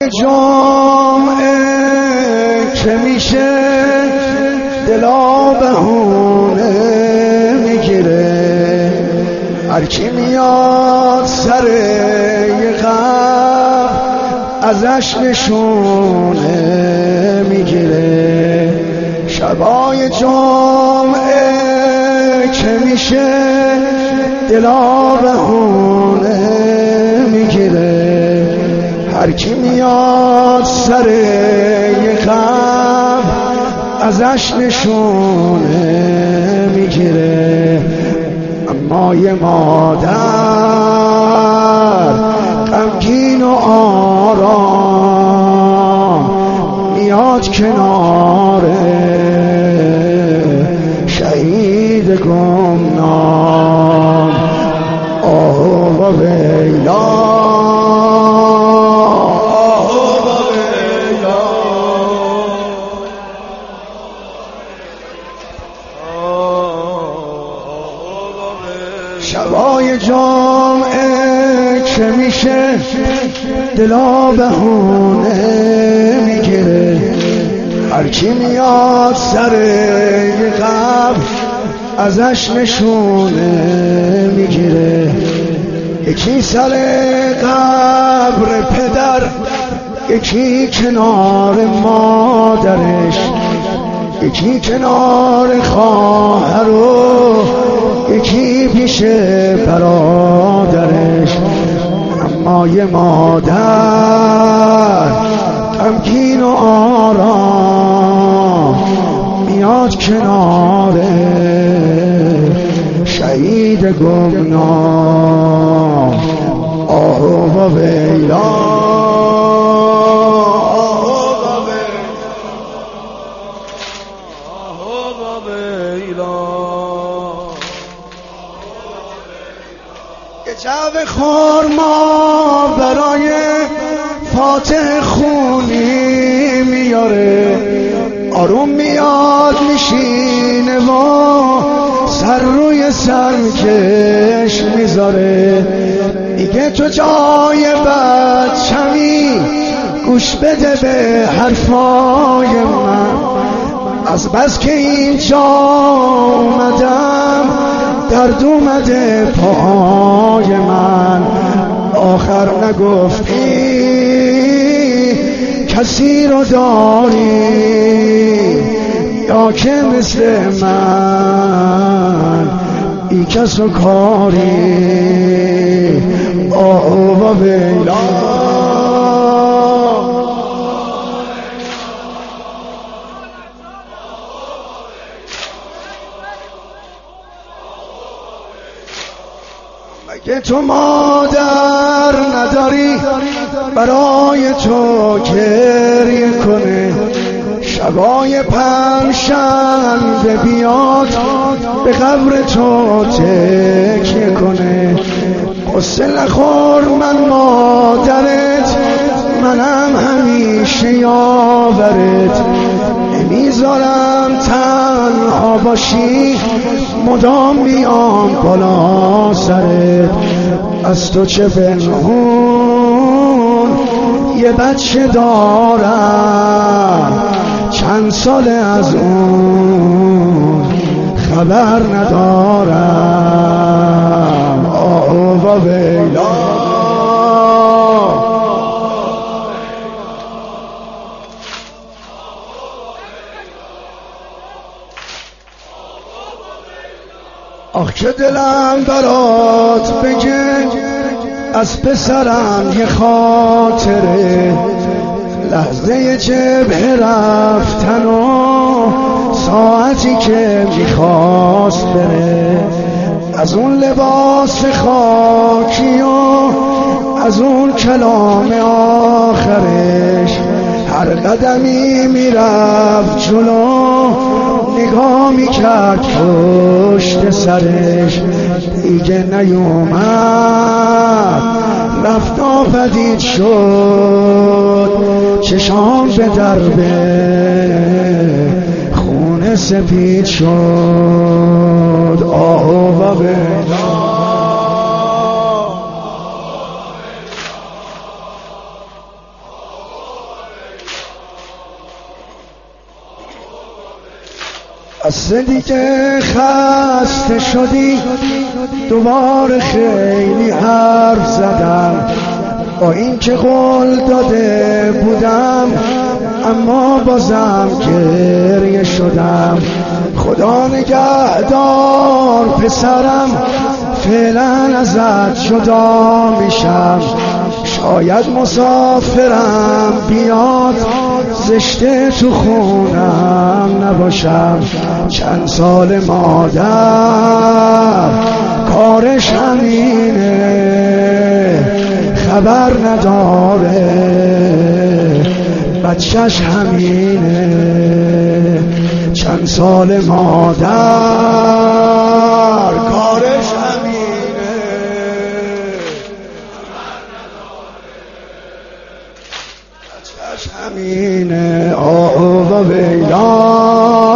جمعه که میشه دلا بهونه میگیره، هرکی میاد سر یه قبر ازش نشونه میگیره. شبای جمعه که میشه دلا بهونه میگیره، هرکی میاد سر یه قبر ازش نشونه میگیره. اما یه مادر غمگین و آرام میاد کنار شهید گمنام. آه و ویلا شبای جمعه که میشه دلا بهونه میگیره، هرکی میاد سر یه قبر ازش نشونه میگیره. یکی سر قبر پدر، یکی کنار مادرش، یکی کنار خواهر و یکی پیش برادرش. اما یه مادر غمگین و آرام میاد کنار شهید گمنام. آه و ویلا جو خورما برای فاتح خونی میاره، آروم میاد میشینه و سر روی سرکش میذاره. میگه تو جای بچمی گوش بده به حرفای من، از بس که اینجا اومدم درد اومده پای من. آخر نگفتی کسی رو داری یا که مثل من ای کس و کاری. آه و ویلا مگه تو مادر نداری برای تو گریه کنه؟ شبای پنجشنبه بیاد به قبر تو تکیه کنه. قصه نخور من مادرت، منم همیشه یاورت، نمیذارم تنها باشی، مدام میام بالا سرت. از تو چه پنهون یه بچه دارم، چند سال از اون خبر ندارم. آه و ویلا آخ که دلم برات بگه از پسرم یه خاطره، لحظه جبهه رفتن و ساعتی که میخواست بره، از اون لباس خاکی و از اون کلام آخرش. هر قدمی میرفت جلو نگاه میکرد پشت سرش، دیگه نیومد رفت آفدید شد، چشام به دربه خون سپید شد. آه و ویلا بس دیگه خسته شدی دوباره خیلی حرف زدم با این که قول داده بودم اما بازم گریه شدم. خدا نگهدار پسرم فعلا ازت جدا میشم، شاید مسافرم بیاد زشته تو خونم نباشم. چند سال مادر کارش همینه خبر نداره، بچهش همینه. چند سال مادر کارش همینه بچهش همینه. آه و ویلا